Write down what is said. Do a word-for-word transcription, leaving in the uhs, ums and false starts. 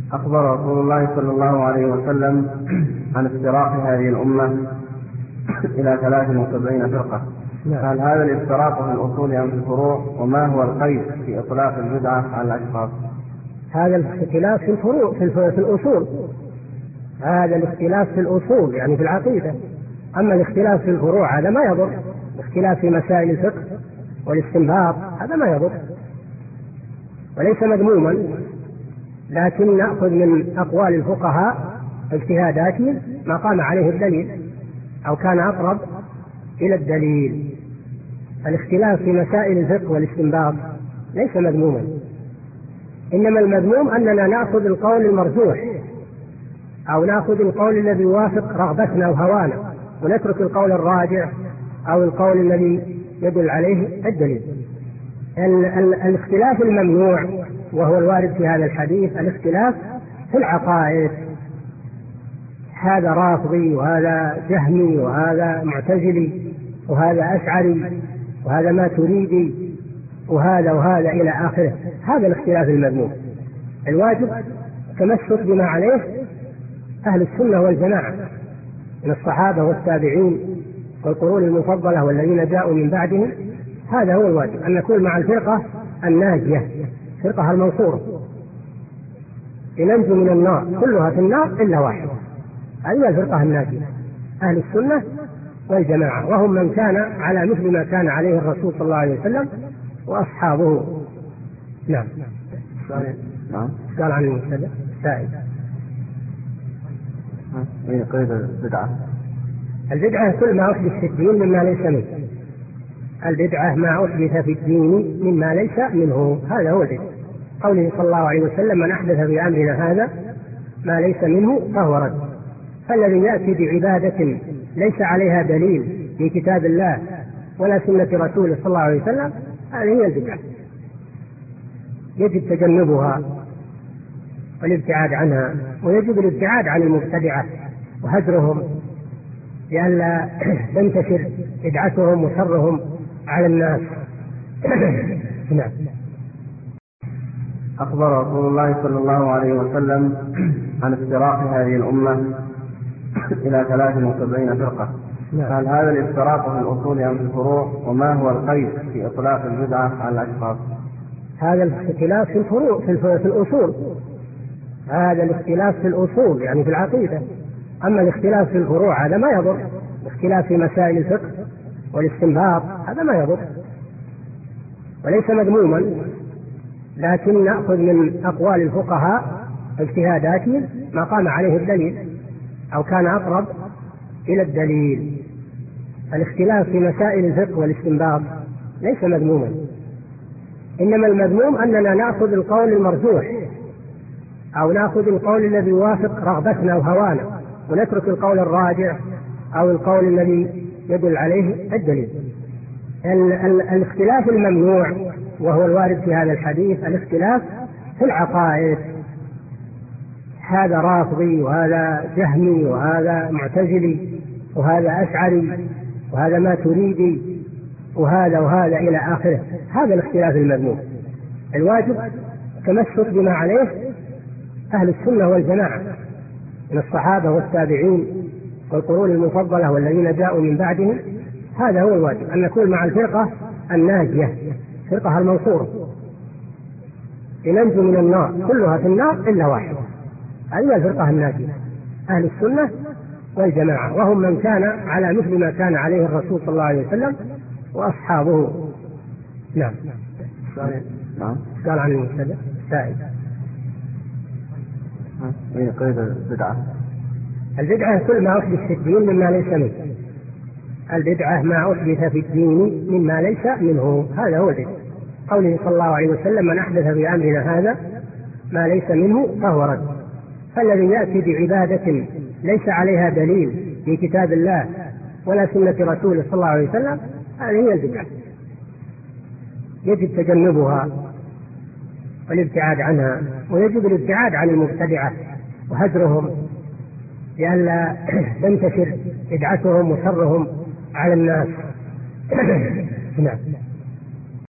أخبر رسول الله صلى الله عليه وسلم عن افتراق هذه الأمة إلى ثلاث وسبعين فرقة. هل هذا الافتراق في الأصول أم في الفروع؟ وما هو القيد في إطلاق البدعة على الأشخاص؟ هذا الاختلاف في الفروع في, في الأصول هذا الاختلاف في الأصول يعني في العقيدة. أما الاختلاف في الفروع هذا ما يضر. الاختلاف في مسائل الفقه والاستنباط هذا ما يضر وليس مذموما، لكن نأخذ من أقوال الفقهاء اجتهاداتهم ما قام عليه الدليل أو كان أقرب إلى الدليل. الاختلاف في مسائل الفقه والاستنباط ليس مذموما، إنما المذموم أننا نأخذ القول المرجوح أو نأخذ القول الذي يوافق رغبتنا وهوانا ونترك القول الراجع أو القول الذي يدل عليه الدليل. ال- ال- الاختلاف الممنوع وهو الوارد في هذا الحديث الاختلاف في العقائد، هذا رافضي وهذا جهمي وهذا معتزلي وهذا أشعري وهذا ماتريدي وهذا وهذا إلى آخره. هذا الاختلاف المذموم. الواجب تمسك بما عليه أهل السنة والجماعة من الصحابة والتابعين والقرون المفضلة والذين جاءوا من بعدهم. هذا هو الواجب، أن نكون مع الفرقة الناجية، فرقة المنصورة، لننجو من النار، كلها في النار إلا واحدة، هذه الفرقة الناجية أهل السنة والجماعة، وهم من كان على مثل ما كان عليه الرسول صلى الله عليه وسلم وأصحابه. نعم. نعم. قال عن المبتدع سائل. ايه قيد البدعة؟ البدعة كل ما أحدث في الدين مما ليس منه. البدعة ما أحدث في الدين مما ليس منه، هذا هو البدعة. قوله صلى الله عليه وسلم من أحدث في أمرنا هذا ما ليس منه فهو رد. فالذي يأتي بعبادة ليس عليها دليل من كتاب الله ولا سنة رسوله صلى الله عليه وسلم هذه هي البدعة، يجب تجنبها والابتعاد عنها، ويجب الابتعاد عن المبتدعة وهجرهم لئلا تنتشر بدعتهم وشرهم على الناس. نعم. أخبر رسول الله صلى الله عليه وسلم عن افتراق هذه الأمة إلى ثلاث وسبعين فرقة. هل هذا الافتراق في الأصول أم في الفروع؟ وما هو القيد في إطلاق البدعة على الأشخاص؟ هذا الاختلاف في الفروع في, في الأصول هذا الاختلاف في الأصول يعني في العقيدة. أما الاختلاف في الفروع هذا ما يضر. الاختلاف في مسائل الفقه والاستنباط هذا ما يضر وليس مذموما، لكن نأخذ من أقوال الفقهاء اجتهاداتهم ما قام عليه الدليل أو كان أقرب إلى الدليل. الاختلاف في مسائل الفقه والاستنباط ليس مذموما، إنما المذموم أننا نأخذ القول المرجوح أو نأخذ القول الذي يوافق رغبتنا وهوانا ونترك القول الراجع أو القول الذي يدل عليه الدليل. ال- ال- الاختلاف الممنوع وهو الوارد في هذا الحديث الاختلاف في العقائد، هذا رافضي وهذا جهمي وهذا معتزلي وهذا أشعري وهذا ماتريدي وهذا وهذا إلى آخره. هذا الاختلاف المذموم. الواجب تمسك بما عليه أهل السنة والجماعة من الصحابة والتابعين والقرون المفضلة والذين جاءوا من بعدهم. هذا هو الواجب، أن نكون مع الفرقة الناجية، فرقة المنصورة، لننجو من النار، كلها في النار إلا واحدة، هذه الفرقة الناجية أهل السنة والجماعة، وهم من كان على مثل ما كان عليه الرسول صلى الله عليه وسلم وأصحابه. نعم. نعم. قال عن المبتدع سائل. ايه قيد البدعة؟ البدعة كل ما أحدث في الدين مما ليس منه. البدعة ما أحدث في الدين مما ليس منه، هذا هو البدعة. قوله صلى الله عليه وسلم من أحدث في أمرنا هذا ما ليس منه فهو رد. فالذي يأتي بعبادة ليس عليها دليل من كتاب الله ولا سنة رسوله صلى الله عليه وسلم هذه هي البدعة، يجب تجنبها والابتعاد عنها، ويجب الابتعاد عن المبتدعة وهجرهم لئلا تنتشر بدعتهم وشرهم على الناس. نعم.